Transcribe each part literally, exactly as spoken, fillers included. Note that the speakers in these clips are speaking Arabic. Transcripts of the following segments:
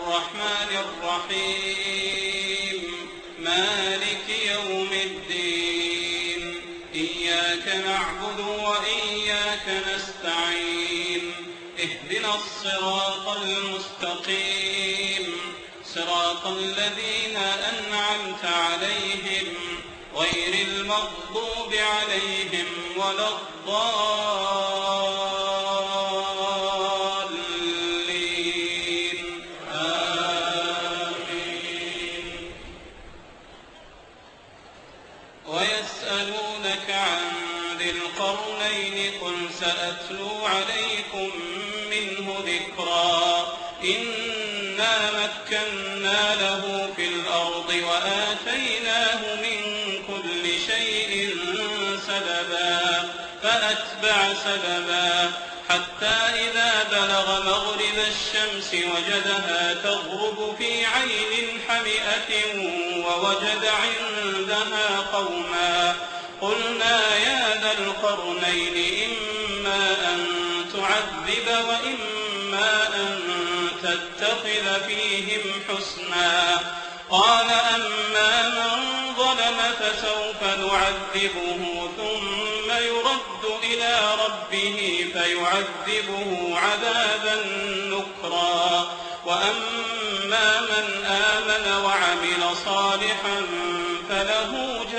الرحمن الرحيم مالك يوم الدين إياك نعبد وإياك نستعين اهدنا الصراط المستقيم صراط الذين أنعمت عليهم غير المغضوب عليهم ولا الضالين آمين. ويسألونك عن ذي القرنين قل سأتلو عليكم منه ذكرا إنا مكنا له في الأرض وآتيناه من كل شيء سببا فأتبع سببا حتى إذا بلغ مغرب الشمس وجدها تغرب في عين حمئة ووجد عندها قوما قلنا يا ذا القرنين إما أن تعذب وإما أن تتخذ فيهم حسنا قال أما من ظلم فسوف نعذبه ثم يرد إلى ربه فيعذبه عذابا نكرا وأما من آمن وعمل صالحا فله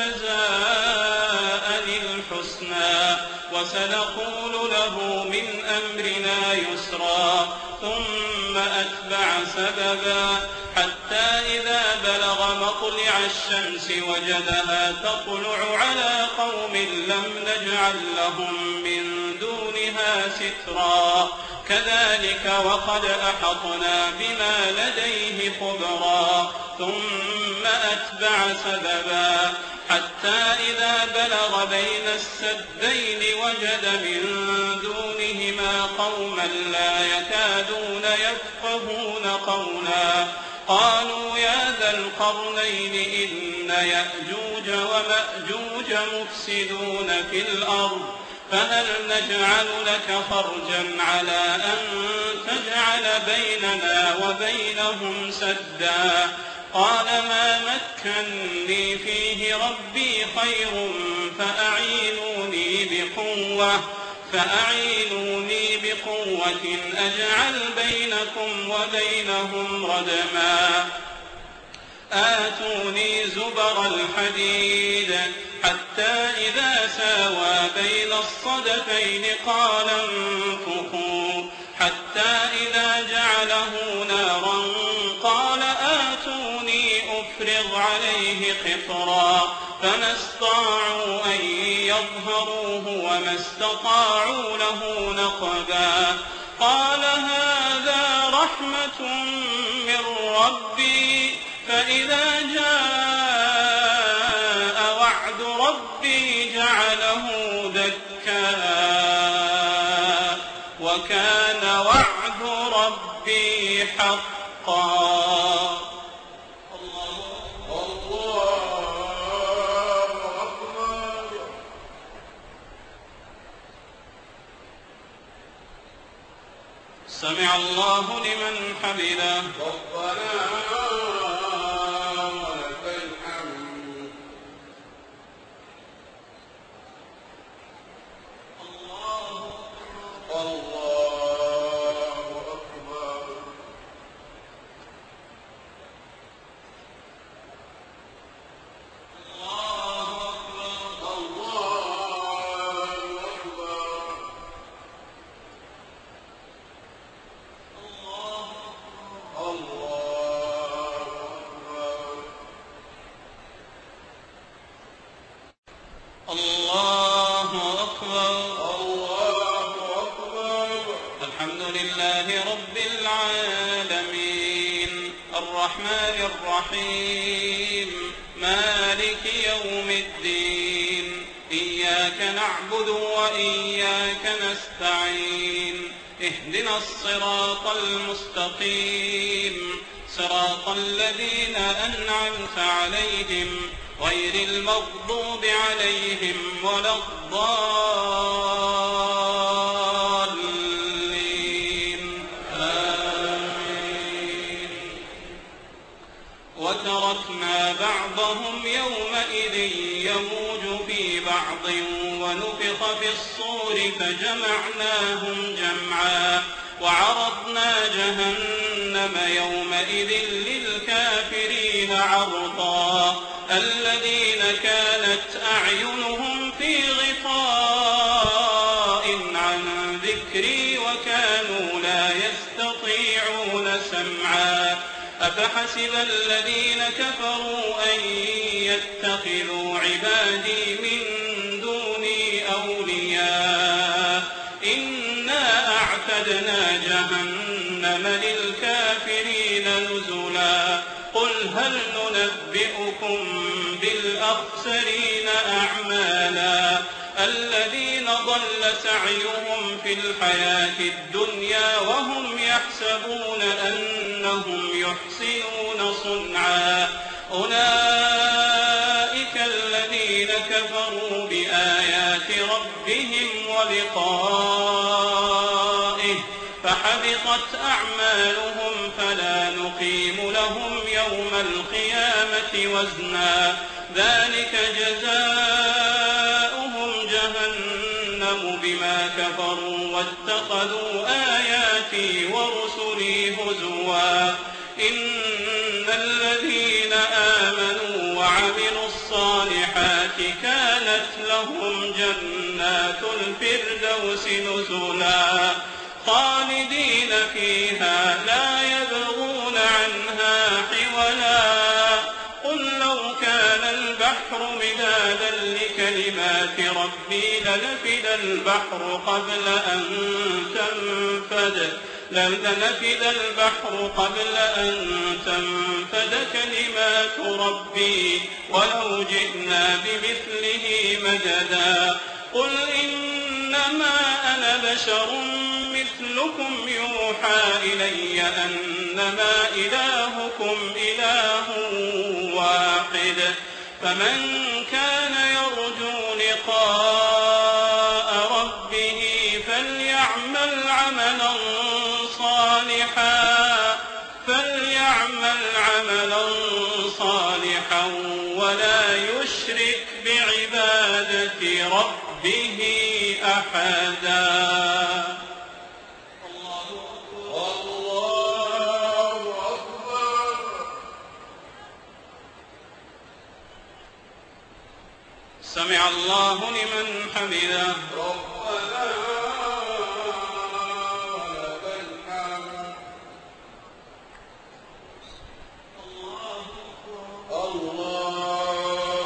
جزاء الحسنى وسنقول له من أمرنا يسرا ثم أتبع سببا حتى إذا بلغ مطلع الشمس وجدها تطلع على قوم لم نجعل لهم من دونها سترا كذلك وقد أحطنا بما لديه خبرا ثم أتبع سببا حتى إذا بلغ بين السدين وجد من دونهما قوما لا يكادون يفقهون قولا قالوا يا ذا القرنين إن يأجوج ومأجوج مفسدون في الأرض فهل نجعل لك فرجا على أن تجعل بيننا وبينهم سدا قال ما مكني فيه ربي خير فأعينوني بقوة فأعينوني بقوة أجعل بينكم وبينهم ردما آتوني زبر الحديد حتى إذا ساوى بين الصدفين قال انفخوا حتى إذا جعله نارا قال آتوني أفرغ عليه قطرا فما استطاعوا أن يظهروه وما استطاعوا له نقبا قال هذا رحمة من ربي فإذا جاء وعد ربي جعله دكا وكان وعد ربي حقا. سمع الله لمن حمده ربنا ولك الحمد. الله الله أكبر. الله أكبر. الله أكبر. الحمد لله رب العالمين الرحمن الرحيم مالك يوم الدين إياك نعبد وإياك نستعين اهدنا الصراط المستقيم صراط الذين أنعمت عليهم غير المغضوب عليهم ولا الضالين آمين. وتركنا بعضهم يومئذ يموج في بعض ونفخ في الصور فجمعناهم جمعا وعرضنا جهنم يومئذ للكافرين عرضا الذين كانت أعينهم في غطاء عن ذكري وكانوا لا يستطيعون سمعا أفحسب الذين كفروا أن يتخذوا عبادي من دوني أولياء إنا أعتدنا جهنم للكافرين نزلا قل هل ننبئكم بالأخسرين أعمالا الذين ضل سعيهم في الحياة الدنيا وهم يحسبون أنهم يحسنون صنعا أولئك الذين كفروا بآيات ربهم ولقائه فحبطت أعمالهم فلا نقيم لهم يوم القيامة وزنا ذلك جزاؤهم جهنم بما كفروا واتخذوا آياتي ورسلي هزوا إن الذين آمنوا وعملوا الصالحات كانت لهم جنات الفردوس نزلا خالدين فيها لا يبغون عنها حولا قل لو كان البحر مدادا لكلمات ربي لنفد البحر قبل أن تنفد لنفد البحر قبل أن تنفد كلمات ربي ولو جئنا بمثله مددا قل إنما أنا بشر مثلكم يوحى إلي أنما إلهكم إله واحد فمن كان يرجو لقاء ربه فليعمل عملا صالحا فليعمل عملا صالحا ولا يشرك بعبادة ربه أحدا. سمع الله لمن حمده ربنا ولك الحمد الله أكبر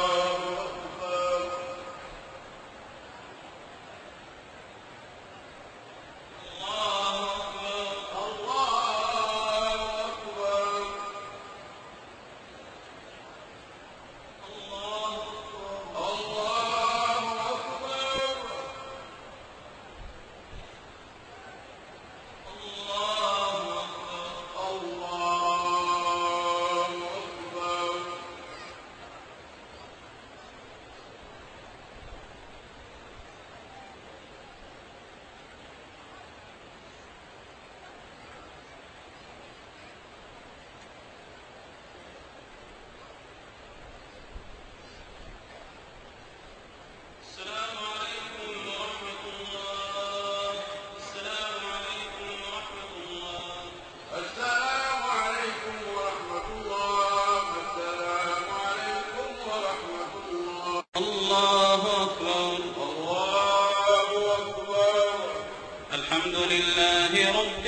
الحمد لله رب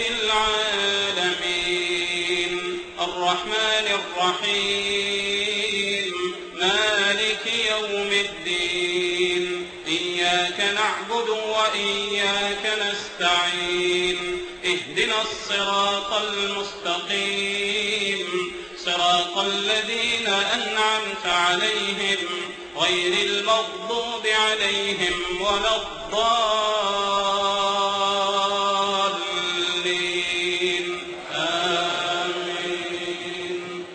العالمين الرحمن الرحيم مالك يوم الدين إياك نعبد وإياك نستعين اهدنا الصراط المستقيم صراط الذين أنعمت عليهم غير المغضوب عليهم ولا الضالين آمين.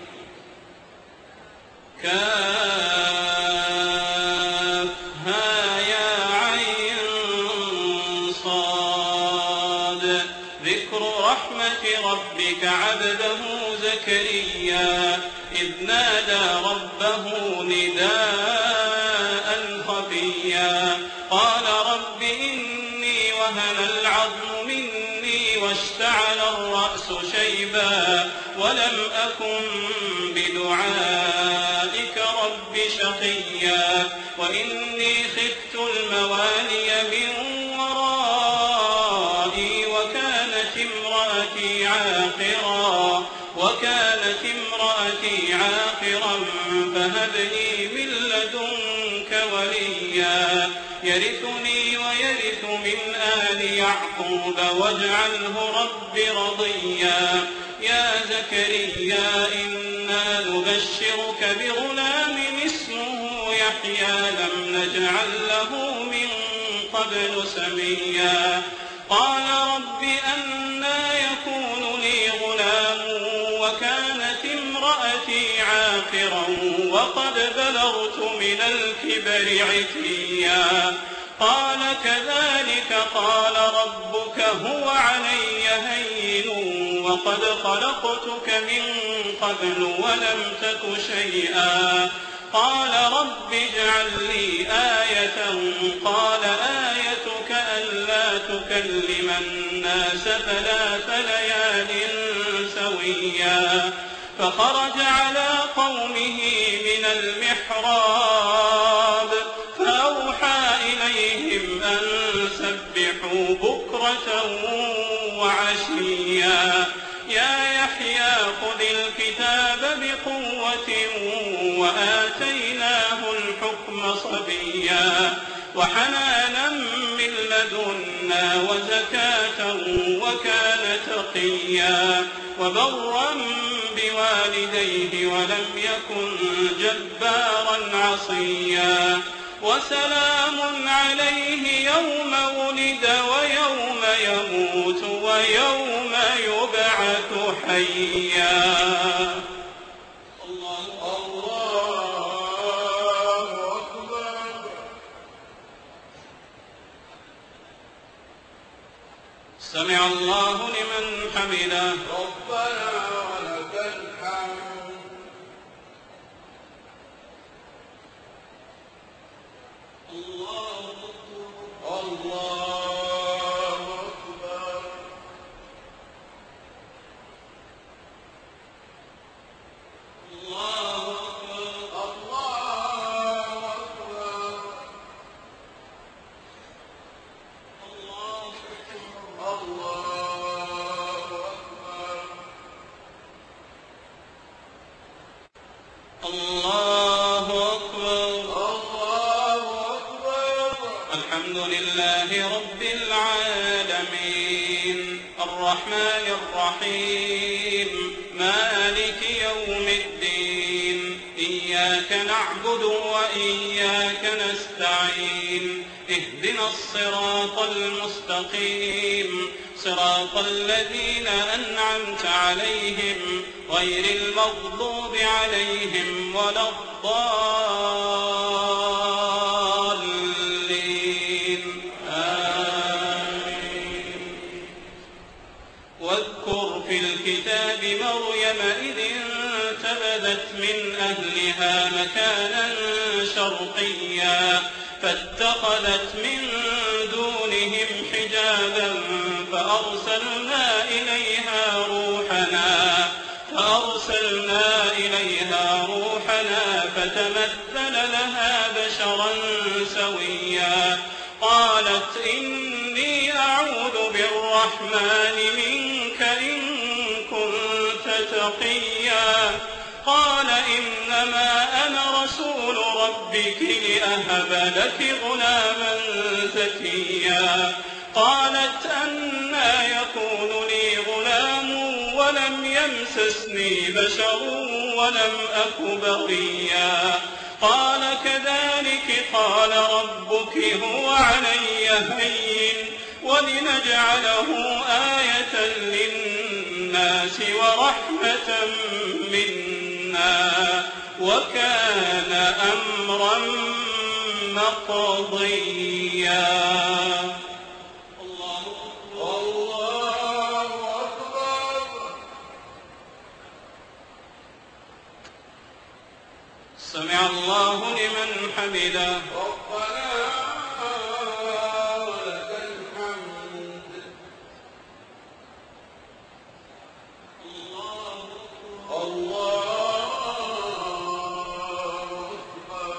كافها يا عين صاد ذكر رحمة ربك عبده زكريا إذ نادى ربه نداء خفيا قال رب إني وهن العظم مني واشتعل الرأس شيبا ولم أكن بدعائك رب شقيا وإني خفت الموالي من ورائي وكانت امرأتي عاقرا وكانت امرأتي عاقرا فهب لي من لدنك وليا يرثني ويرث من آل يعقوب واجعله رب رضيا يا زكريا إنا نبشرك بغلام اسمه يحيى لم نجعل له من قبل سميا قال رب أنى يكون لي غلام وكانت امرأتي عاقرا وقد بلغت من الكبر عتيا قال كذلك قال ربك هو علي هين وقد خلقتك من قبل ولم تك شيئا قال رب اجعل لي آية قال آيتك ألا تكلم الناس ثلاث ليال سويا فخرج على قومه من المحراب فأوحى إليهم أن سبحوا بكرة وعشيا يا يحيى خذ الكتاب بقوة وآتيناه الحكم صبيا وحنانا من لدنا وزكاة وكان تقيا وبرا بوالديه ولم يكن جبارا عصيا وسلام عليه يوم ولد ويوم يموت ويوم يبعث حيا الله أكبر. سمع الله لمن حمده ربنا ولك الحمد. الله الله أكبر. الله أكبر الله أكبر. الله الله أكبر. الله أكبر الله أكبر. الحمد لله رب العالمين الرحمن الرحيم مالك يوم الدين إياك نعبد وإياك نستعين اهدنا الصراط المستقيم صراط الذين أنعمت عليهم غير المغضوب عليهم ولا الضالين آمين واذكر في الكتاب مريم إذ انتبذت من أهلها مكانا شرقيا فاتخذت من دونهم حجابا فأرسلنا إليها روحنا فأرسلنا إليها روحنا فتمثل لها بشرا سويا قالت إني أعوذ بالرحمن منك إن كنت تقيا قال إنما أنا رسول ربك لأهب لك غلاما زكيا قالت أنى يكون لي غلام ولم يمسسني بشر ولم أك بغيا قال كذلك قال ربك هو علي هين ولنجعله آية للناس ورحمة منا وكان أمرا مقضيا الله الله أكبر. سمع الله لمن حمده. ربنا ولك الحمد. الله أكبر.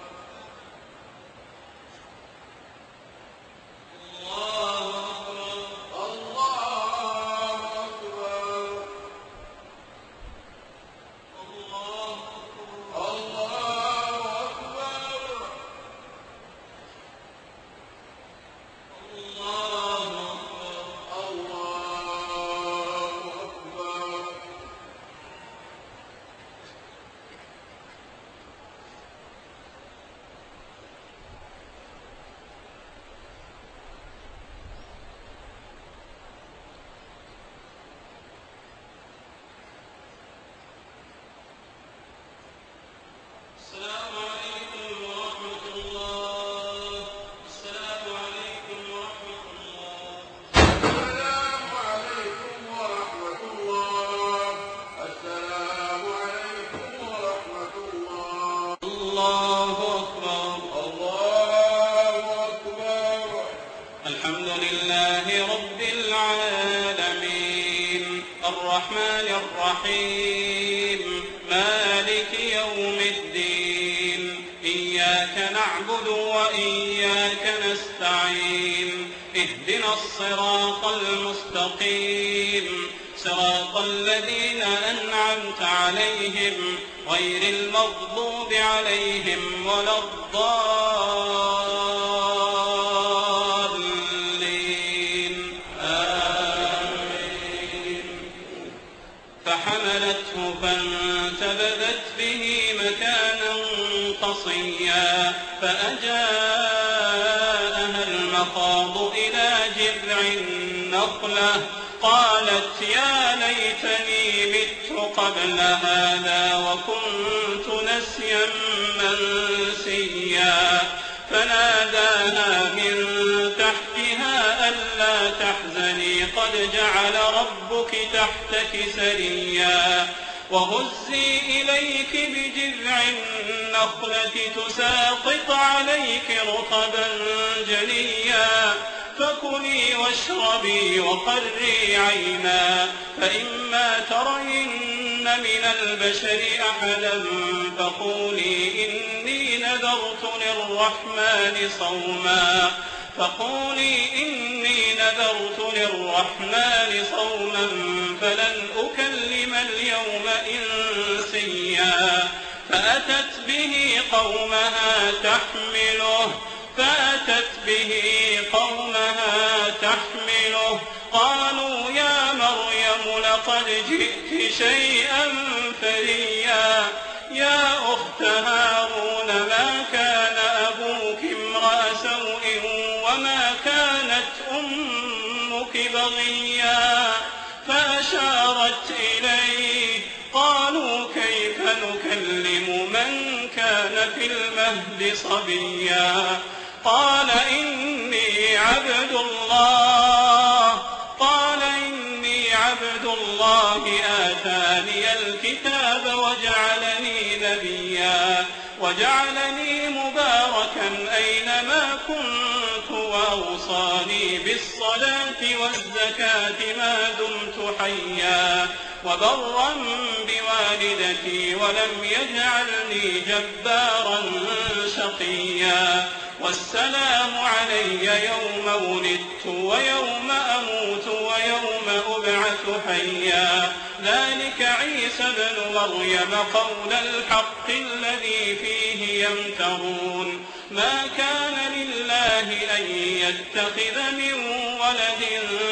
السلام عليكم ورحمة الله. السلام عليكم ورحمة الله. السلام عليكم ورحمة الله. السلام عليكم ورحمة الله. الله أكبر. الله أكبر. الحمد لله رب العالمين الرحمن الرحيم مالك يوم الدين إياك نعبد وإياك نستعين اهدنا الصراط المستقيم صراط الذين أنعمت عليهم غير المغضوب عليهم ولا الضالين آمين. فحملته فانتبذت به مكانا قصيا فأجاءها المخاض إلى جذع النخلة قالت يا ليتني مت قبل هذا وكنت نسيا منسيا فناداها من تحتها ألا تحزني قد جعل ربك تحتك سريا وهزي إليك بجذع النخلة تساقط عليك رطبا جنيا فكلي واشربي وقري عينا فإما ترين من البشر أحدا فقولي إني نذرت للرحمن صوما فقولي إني نذرت للرحمن صوما فلن أكلم اليوم إنسيا فأتت به قومها تحمله فأتت به قومها تحمله قالوا يا مريم لقد جئت شيئا فريا يا أخت هارون ما كان أبوك امرأ سوء وما كانت أمك بغيا فأشارت إليه قالوا كيف نكلم من كان في المهد صبيا قال إني عبد الله قال إني عبد الله آتاني الكتاب وجعلني نبيا وجعلني مباركا أينما كنت وأوصاني بالصلاة والزكاة ما دمت حيا وبرا بوالدتي ولم يجعلني جبارا شقيا والسلام علي يوم ولدت ويوم أموت ويوم أبعث حيا ذلك عيسى ابن مريم قول الحق الذي فيه يمترون ما كان لله أن يتخذ من ولد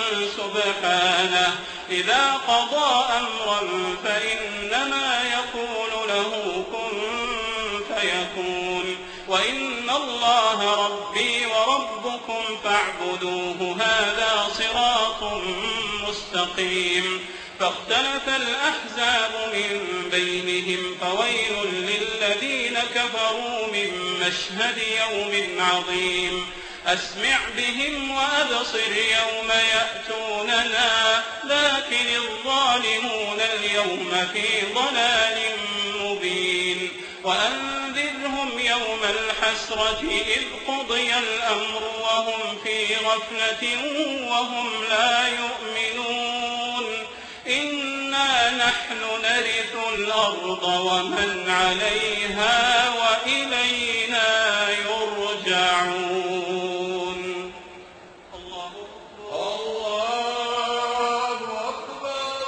سبحانه إذا قضى أمرا فإنما يقول له كن فيكون وإن الله ربي وربكم فاعبدوه هذا صراط مستقيم فاختلف الأحزاب من بينهم فويل للذين كفروا من مشهد يوم عظيم أسمع بهم وأبصر يوم يأتوننا لكن الظالمون اليوم في ضلال مبين وأنذرهم يوم الحسرة إذ قضي الأمر وهم في غفلة وهم لا يؤمنون إنا نحن نرث الأرض ومن عليها وإلينا يرجعون. الله الله أكبر.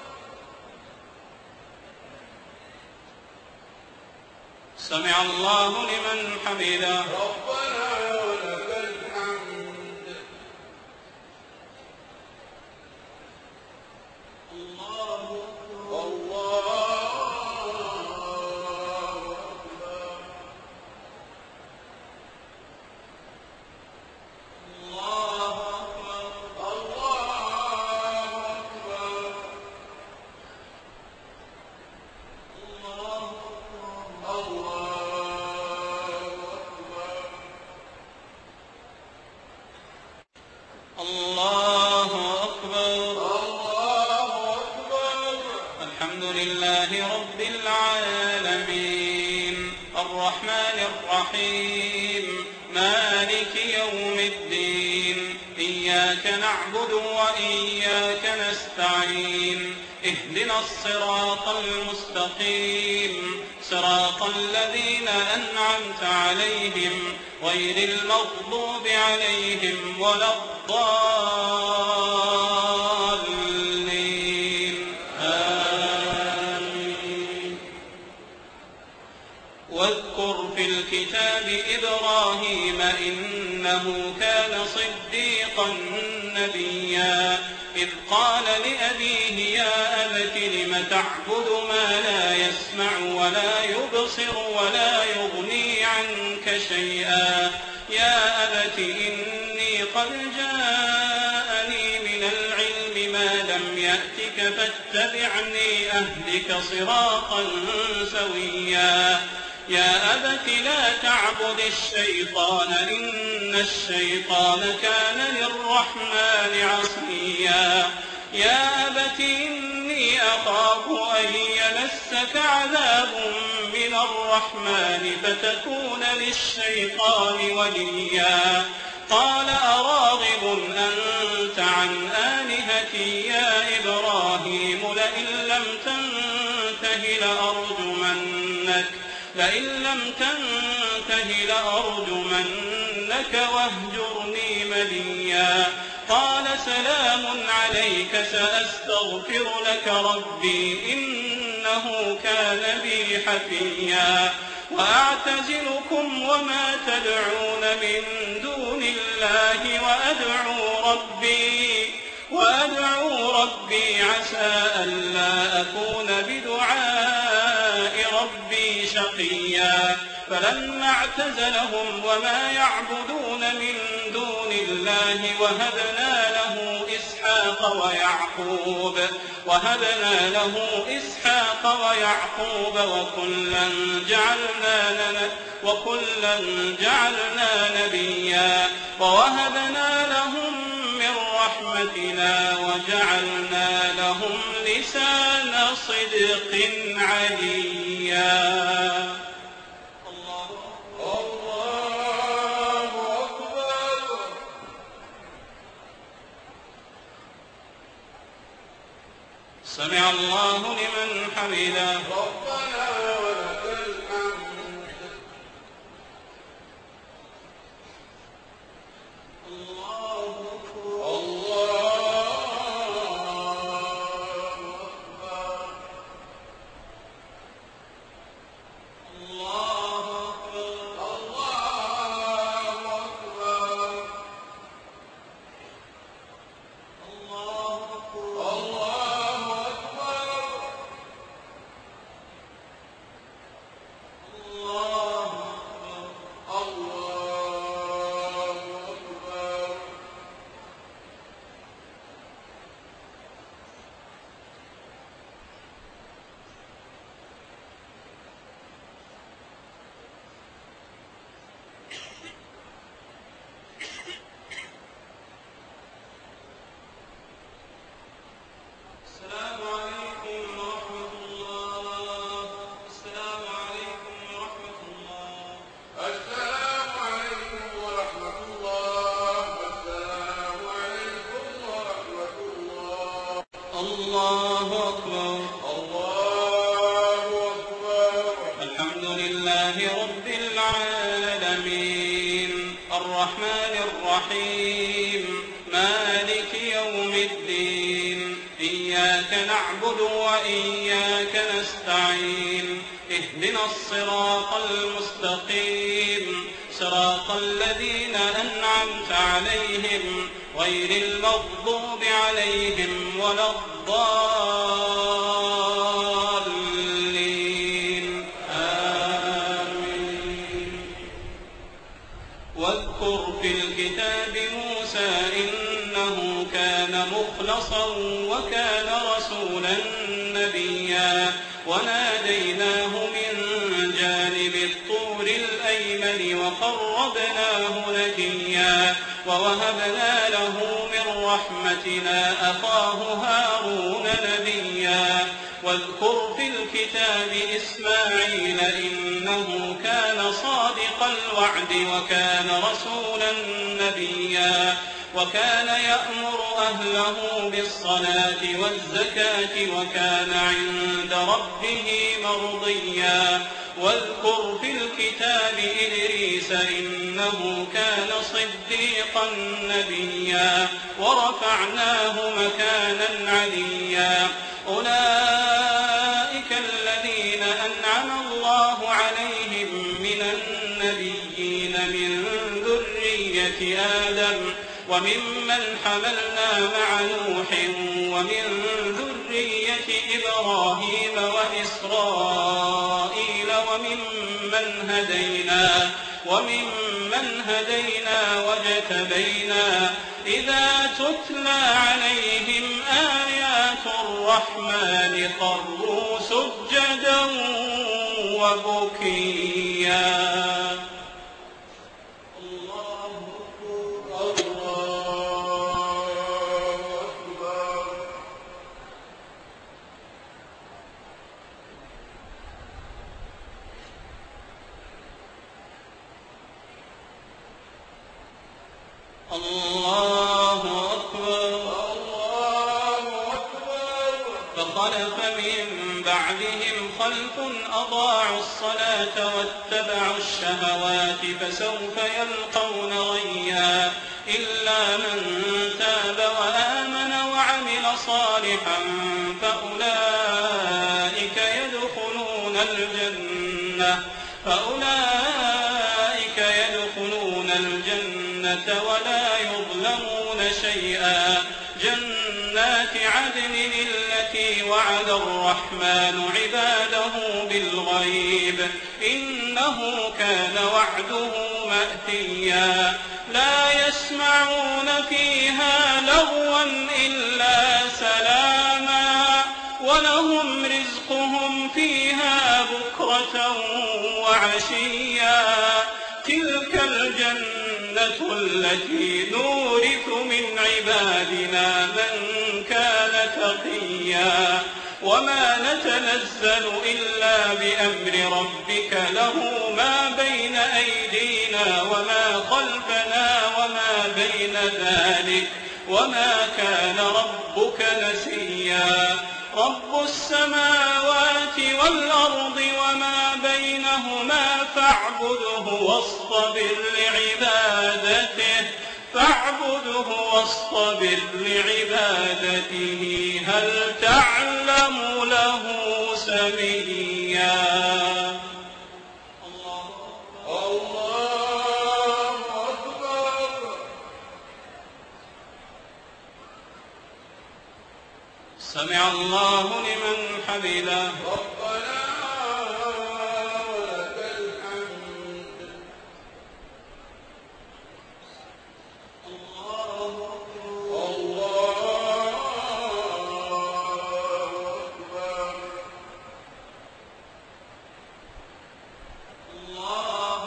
سمع الله لمن حمده. ربنا ولك الحمد. الله الله الرحمن الرحيم مالك يوم الدين إياك نعبد وإياك نستعين اهدنا الصراط المستقيم صراط الذين أنعمت عليهم غير المغضوب عليهم ولا الضالين آمين. واذكر في الكتاب إبراهيم إنه كان صديقا نبيا إذ قال لأبيه يا أبت لم تعبد ما لا يسمع ولا يبصر ولا يغني عنك شيئا يا أبت إني قد جاءني من العلم ما لم يأتك فاتبعني أهدك صراطا سويا يا أبت لا تعبد الشيطان إن الشيطان كان للرحمن عصيا يا أبت إني أخاف أن يمسك عذاب من الرحمن فتكون للشيطان وليا قال أراغب أنت عن آلهتي يا إبراهيم لئن لم تنته لأرجمنك لئن لم تنته لأرجمنك واهجرني مليا قال سلام عليك سأستغفر لك ربي إنه كان بي حفيا وأعتزلكم وما تدعون من دون الله وأدعو ربي وأدعو ربي عسى ألا أكون بدعاء ربي شقيا فلما اعتزلهم وما يعبدون من دون الله وهبنا له إسحاق ويعقوب وهبنا له إسحاق ويعقوب وكلا جعلنا وكلا جعلنا نبيا ووهبنا لهم من رحمتنا وجعلنا لهم لسان صدق عليا. سمع الله لمن حمده. ربنا ولك الحمد. الله أكبر. الله أكبر. الله أكبر. الله أكبر. الله أكبر. الله الرحيم مالك يوم الدين إياك نعبد وإياك نستعين اهدنا الصراط المستقيم صراط الذين أنعمت عليهم غير المغضوب عليهم ولا الضالين آمين. واذكر في الكتاب موسى إنه كان مخلصا وكان رسولا نبيا وناديناه من جانب الطور الأيمن وقربناه نجيا ووهبنا له من رحمتنا أخاه هارون نبيا. واذكر في الكتاب إسماعيل إنه كان صادق الوعد وكان رسولا نبيا وكان يأمر أهله بالصلاة والزكاة وكان عند ربه مرضيا. واذكر في الكتاب إدريس إنه كان صديقا نبيا ورفعناه مكانا عليا. أولئك الذين أنعم الله عليهم من النبيين من ذرية آدم وممن حملنا مع نوح ومن ذرية إبراهيم وإسرائيل وممن هدينا وممن هدينا واجتبينا إذا تتلى عليهم آيات الرحمن خروا سجدا وبكيا. الله أكبر الله أكبر. فخلف من بعدهم خلف أضاعوا الصلاة واتبعوا الشهوات فسوف يلقون غيا إلا من تاب وآمن وعمل صالحا فأولئك يدخلون الجنة فأولئك يدخلون الجنة ولا يظلمون شيئا. جنات عدن التي وعد الرحمن عباده بالغيب إنه كان وعده مأتيا. لا يسمعون فيها لغوا إلا سلاما ولهم رزقهم فيها بكرة وعشيا. تلك الجنة التي نورث من عبادنا من كان تقيا. وما نتنزل إلا بأمر ربك له ما بين أيدينا وما خلفنا وما بين ذلك وما كان ربك نسيا. رب السماوات والأرض وما بينهما فاعبده واصطبر لعبادته فاعبده واصطبر لعبادته هل تعلم له سميا. الله أكبر. سمع الله لمن حمده. ربنا ولك الحمد. الله أكبر. الله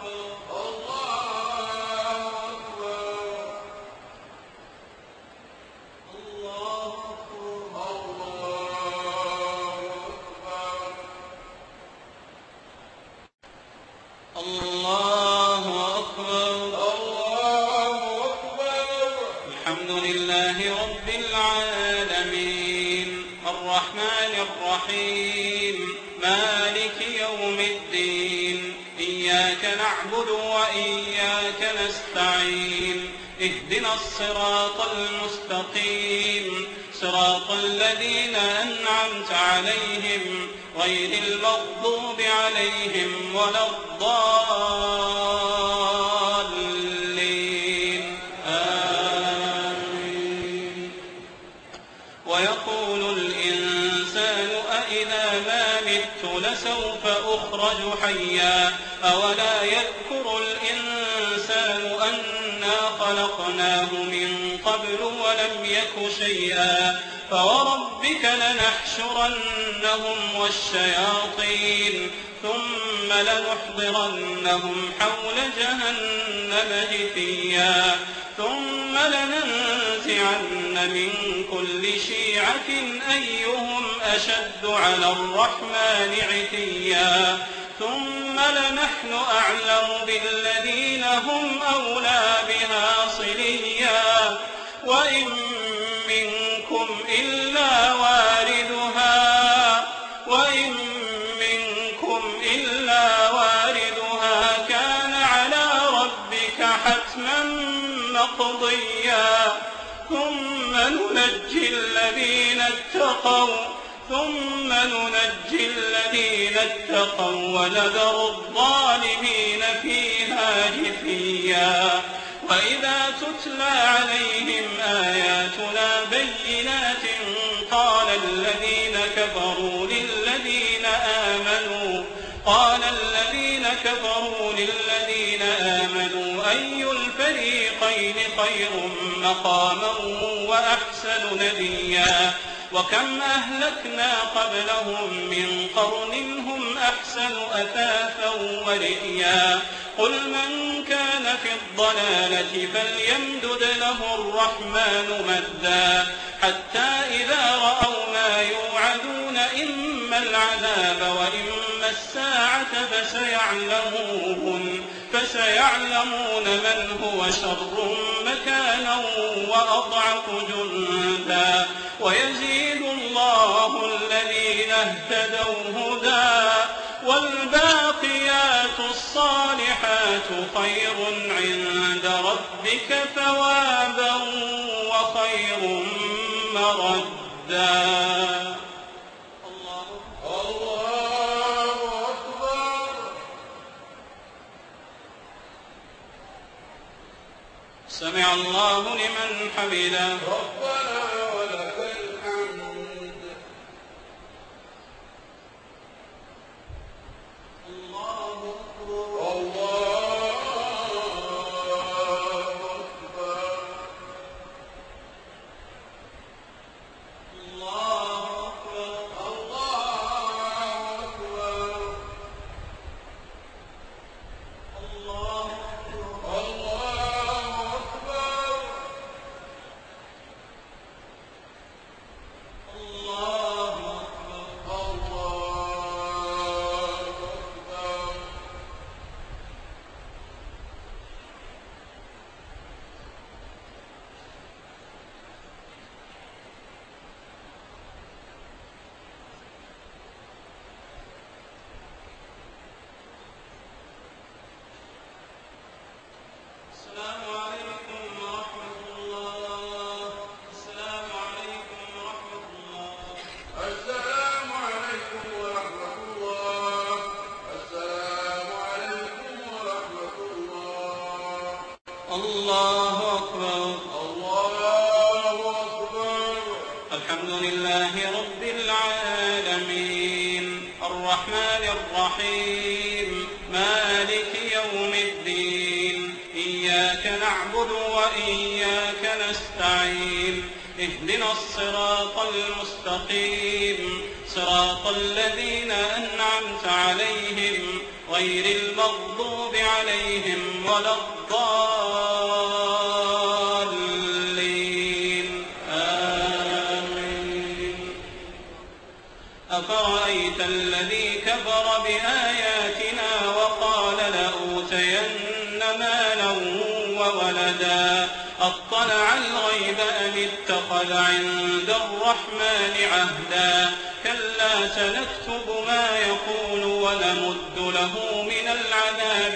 أكبر. الله أكبر. الحمد لله رب العالمين الرحمن الرحيم مالك يوم الدين إياك نعبد وإياك نستعين اهدنا الصراط المستقيم صراط الذين أنعمت عليهم غير المغضوب عليهم ولا الضالين آمين. ويقول الإنسان أإذا ما مت لسوف أخرج حيا أولا يذكر الإنسان أنا خلقناه من قبل ولم يك شيئا فوربك لنحشرنهم والشياطين ثم لنحضرنهم حول جهنم جثيا ثم لننزعن من كل شيعة أيهم أشد على الرحمن عتيا ثم لنحن أعلم بالذين هم أولى بها صليا وإن منكم إلا واردها وإن منكم إلا واردها كان على ربك حتما مقضيا ثم ننجي الذين اتقوا ثم ننجي الذين اتقوا ونذر الظالمين فيها جثيا وإذا تتلى عليهم آياتنا بينات قال الذين كفروا للذين آمنوا قال الذين كفروا للذين آمنوا أي الفريقين خير مقاما وأحسن نديا وكم أهلكنا قبلهم من قرن هم أحسن أثاثا ورئيا قل من كان في الضلالة فليمدد له الرحمن مدا حتى إذا رأوا ما يوعدون إما العذاب وإما الساعة فسيعلمون فسيعلمون من هو شر مكانا وأضعف جندا ويزيد الله الذين اهتدوا هدى والباقيات الصالحات خير عند ربك ثوابا وخير مردا. الله الله أكبر. سمع الله لمن حمده. ربنا ولك الحمد. الله أكبر. الله أكبر. الله أكبر. الله أكبر. الله أكبر. الله أكبر. الله السلام عليكم ورحمة الله. السلام عليكم ورحمة الله. السلام عليكم ورحمة الله. السلام عليكم ورحمة الله. الله أكبر. الله أكبر. الحمد لله رب العالمين الرحمن الرحيم مالك يوم الدين إياك نعبد وإياك نستعين اهدنا الصراط المستقيم صراط الذين أنعمت عليهم غير المغضوب عليهم ولا الضالين آمين. أفرأيت الذي كفر بآياتنا وقال لأوتين مالا وولدا أطلع الغيب أم اتخذ عند الرحمن عهدا كلا سنكتب ما يقول ونمد له من العذاب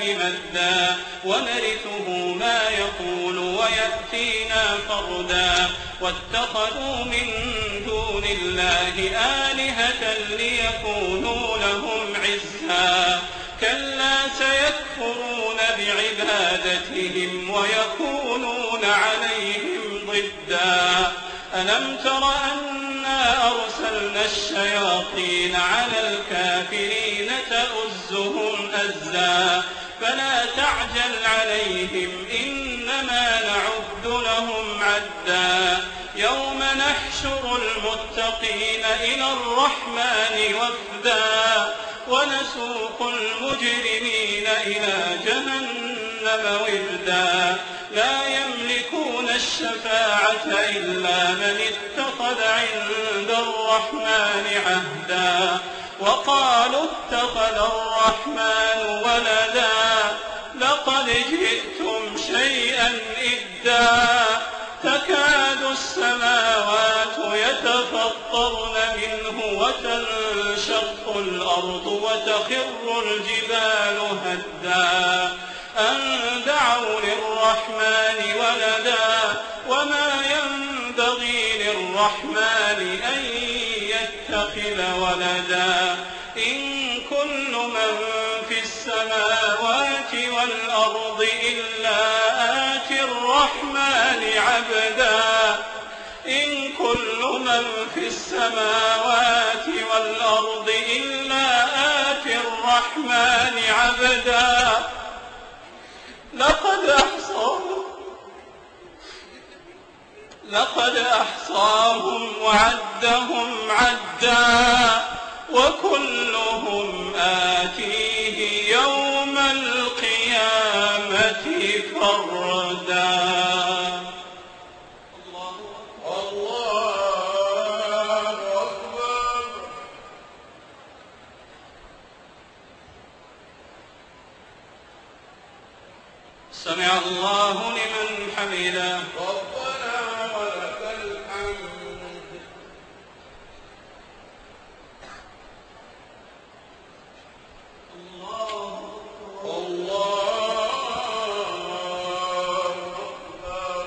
مدا ونرثه ما يقول ويأتينا فردا واتخذوا من دون الله آلهة ليكونوا لهم عزا كلا سيكفرون بعبادتهم ويكونون عليهم ضدا ألم تر أنا أرسلنا الشياطين على الكافرين تؤزهم أزا فلا تعجل عليهم إنما نعد لهم عدا يوم نحشر المتقين إلى الرحمن وفدا ونسوق المجرمين إلى جهنم وردا لا يملكون الشفاعة إلا من اتخذ عند الرحمن عهدا وقالوا اتخذ الرحمن ولدا لقد جئتم شيئا إدا تكاد السماوات يتفطرن منه وتنشق الأرض وتخر الجبال هدا أن دعوا للرحمن ولدا وما ينبغي للرحمن أن يتخذ ولدا إن كل من في السماوات والأرض إلا آتي الرحمن عبدا إن كل من في السماوات والأرض إلا آتي الرحمن عبدا لقد أحصاهم لقد أحصاهم وعدهم عدا وكلهم آتيه يوم القيامة فردا سمع الله لمن حمده ربنا ولك الحمد الله الله أكبر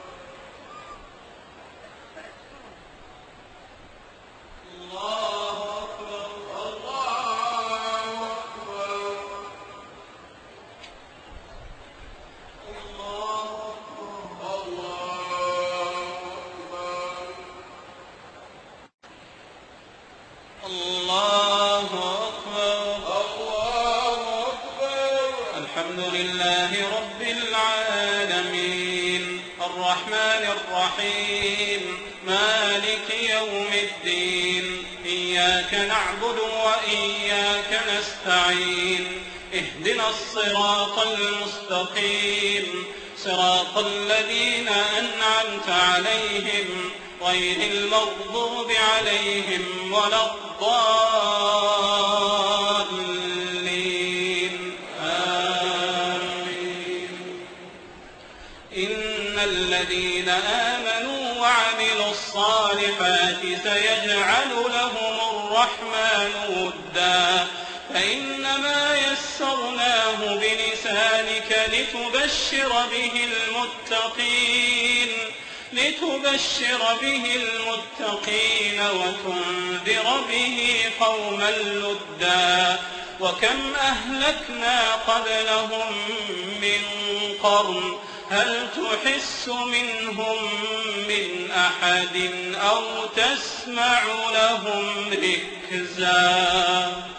الله أكبر الله أكبر الله أكبر الله أكبر الحمد لله رب العالمين الرحمن الرحيم مالك يوم الدين إياك نعبد وإياك نستعين اهدنا الصراط المستقيم صراط الذين أنعمت عليهم غير المغضوب عليهم ولا الضالين آمين إن الذين آمنوا وعملوا الصالحات سيجعل لهم الرحمن ودا فإنما يسرناه بلسانك لتبشر به المتقين لتبشر به المتقين وتنذر به قوما لدا وكم أهلكنا قبلهم من قرن هل تحس منهم من أحد أو تسمع لهم ركزا